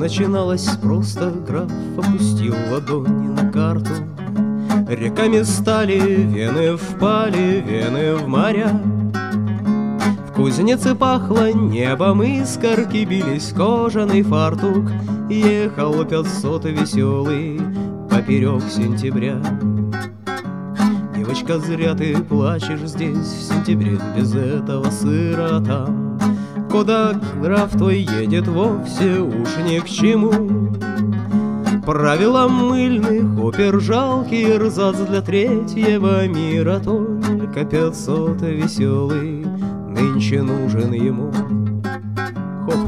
начиналось просто. Граф опустил ладони на карту. Реками стали, вены впали, вены в моря. В кузнице пахло небом, искорки бились, кожаный фартук. Ехал 500 веселый поперек сентября. Девочка, зря ты плачешь здесь в сентябре без этого сыра там. Куда граф твой едет, вовсе уж ни к чему. Правила мыльных опер жалкий эрзац для третьего мира. Только 500 веселый нынче нужен ему. Хоп.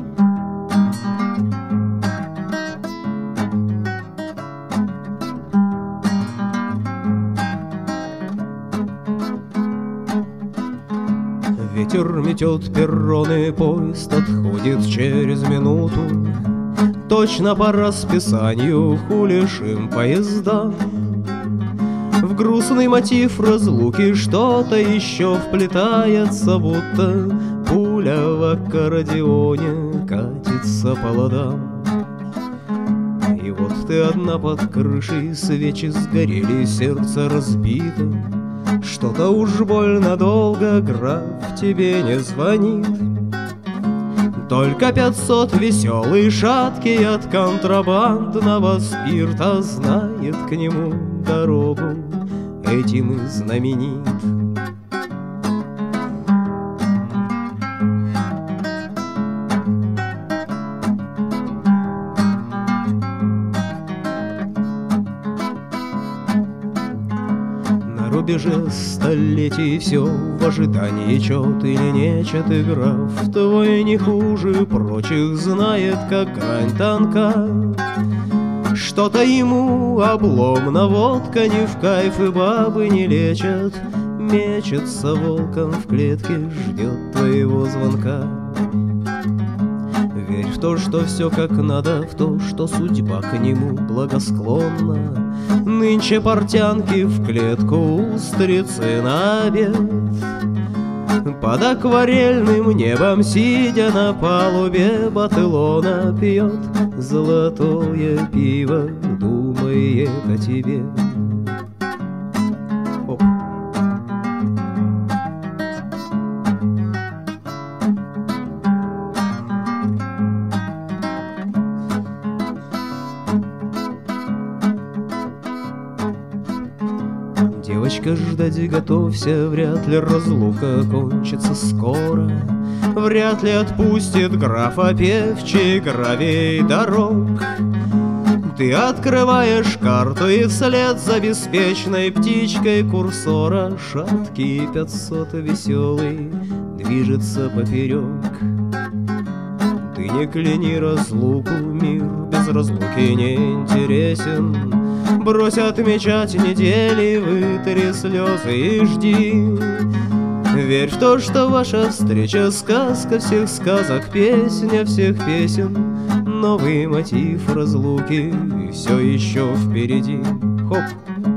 Ветер метет перроны, поезд отходит через минуту. Точно по расписанию хулишим поезда. В грустный мотив разлуки что-то еще вплетается, будто пуля в аккордеоне катится по ладам. И вот ты одна под крышей, свечи сгорели, сердце разбито. Что-то уж больно долго граф тебе не звонит. Только 500 веселый, шаткий от контрабандного спирта знает к нему дорогу, этим и знаменит. На рубеже столетий все в ожидании, чет или нечет, и граф твой не хуже прочих знает, как грань тонка. Что-то ему обломно, водка не в кайф, и бабы не лечат. Мечется волком в клетке, ждет твоего звонка. Верь в то, что все как надо, в то, что судьба к нему благосклонна. Нынче портянки в клетку, устрицы на обед. Под акварельным небом, сидя на палубе Батылона, пьет золотое пиво, думает о тебе. Оп. Девочка, ждать готовься, вряд ли разлука кончится скоро. Вряд ли отпустит графа певчий гравей дорог. Ты открываешь карту, и вслед за беспечной птичкой курсора шаткий 500 веселый движется поперек. Ты не кляни разлуку, мир без разлуки не интересен. Брось отмечать недели, вытри слезы и жди. Верь в то, что ваша встреча — сказка всех сказок, песня всех песен. Новый мотив разлуки все еще впереди. Хоп!